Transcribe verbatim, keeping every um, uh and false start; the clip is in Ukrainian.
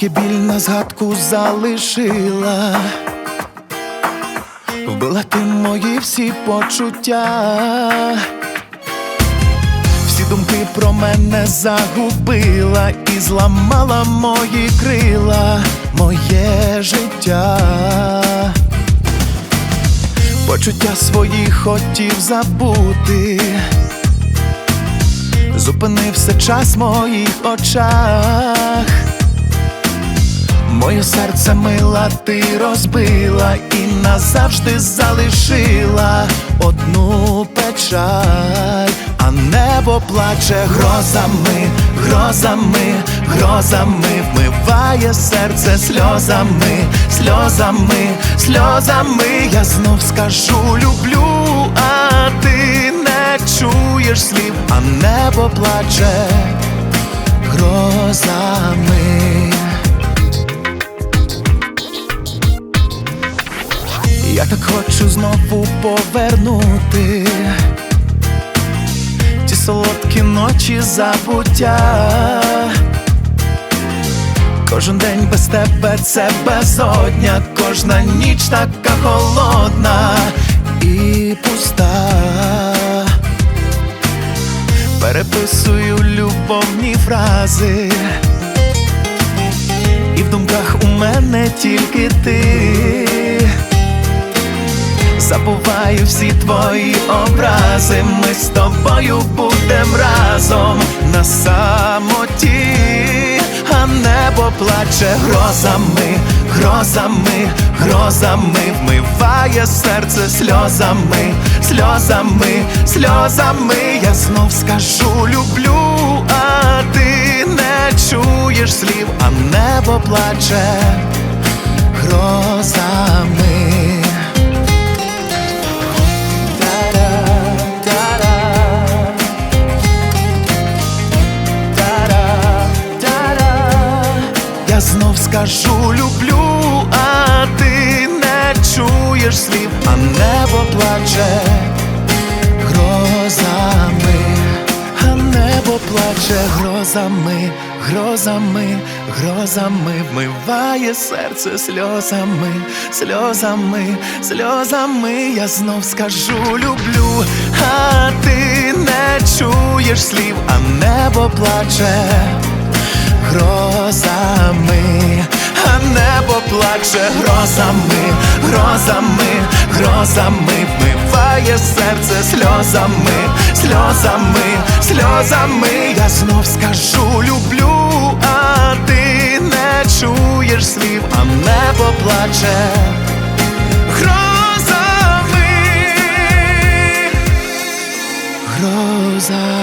Тільки біль на згадку залишила, вбила ти мої всі почуття, всі думки про мене загубила і зламала мої крила, моє життя. Почуття свої хотів забути, зупинився час в моїх очах. Моє серце мила ти розбила і назавжди залишила одну печаль, а небо плаче грозами, грозами, грозами, вмиває серце сльозами, сльозами, сльозами. Я знов скажу люблю, а ти не чуєш слів, а небо плаче грозами. Я так хочу знову повернути ті солодкі ночі забуття. Кожен день без тебе це безодня, кожна ніч така холодна і пуста. Переписую любовні фрази, і в думках у мене тільки ти. Забуваю всі твої образи, ми з тобою будем разом на самоті, а небо плаче грозами, грозами, грозами, вмиває серце сльозами, сльозами, сльозами. Я знов скажу люблю, а ти не чуєш слів, а небо плаче грозами. Я знов скажу люблю, а ти не чуєш слів, а небо плаче грозами, а небо плаче грозами, грозами, грозами, вмиває серце сльозами, сльозами, сльозами. Я знов скажу люблю, а ти не чуєш слів, а небо плаче грозами, а небо плаче грозами, грозами, грозами, вмиває серце сльозами, сльозами, сльозами. Я знов скажу люблю, а ти не чуєш слів, а небо плаче грозами, грозами.